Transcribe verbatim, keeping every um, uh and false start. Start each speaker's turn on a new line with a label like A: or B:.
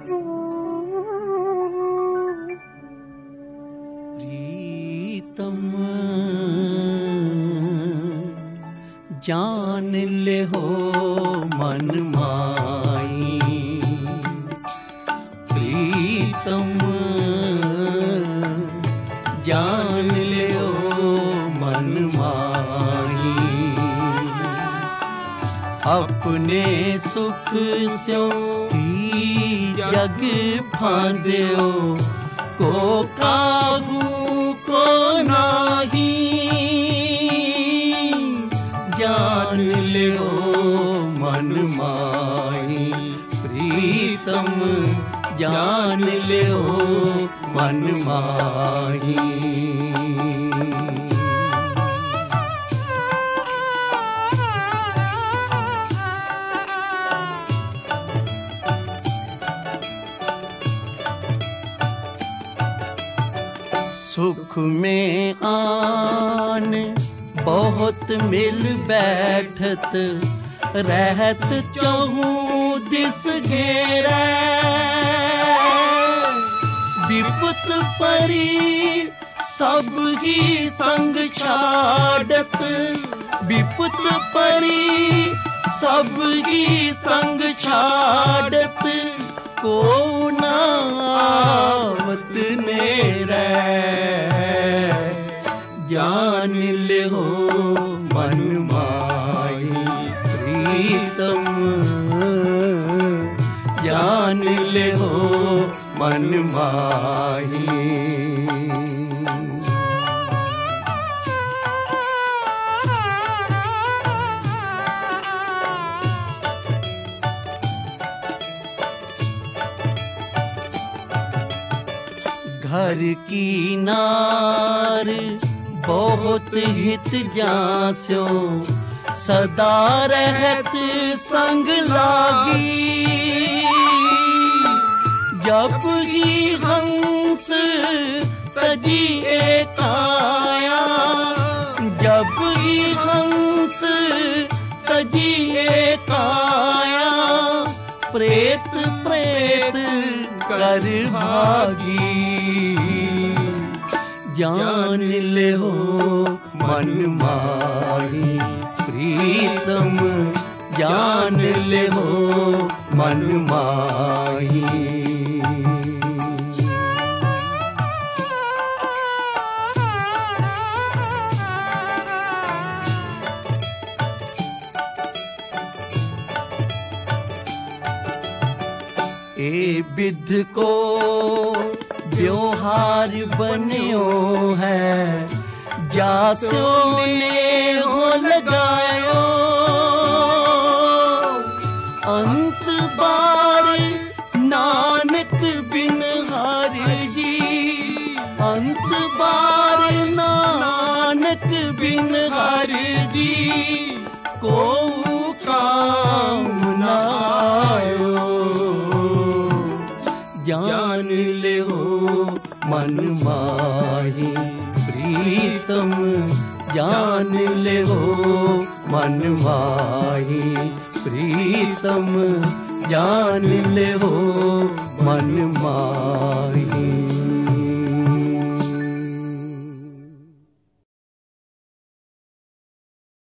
A: प्रीतम जान ले हो मन माई, प्रीतम जान ले हो मन माई। अपने सुख स्यो जग फांद्यो, को काहू को नाही। जान लियो मन माई, प्रीतम जान लियो मन माई। सुख में आन बहुत मिल बैठत, रहत चहूँ दिस घेरै। विपत परी सब ही संग छाड़त, विपत परी सब ही संग छाड़त। को ना आवत नेरै, जान ले हो मन माई। प्रीतम जान ले हो मन माई। घर की नार बहुत हित जास्यो, सदा रहत संग लागी। जब ही हंस तजी एकाया, जब ही हंस तजी एकाया। प्रेत प्रेत कर भागी, जान ले हो मन माई। प्रीतम जान ले हो मन माई। ए विध को व्यवहार बन्यो है, जासो ने हो लगायो। अंत बार नानक बिन हरि जी, अंत बार नानक बिन हरि जी। को काम न आयो, जान ले हो मन माही। प्रीतम जान ले हो मन माही। प्रीतम जान ले हो मन माही।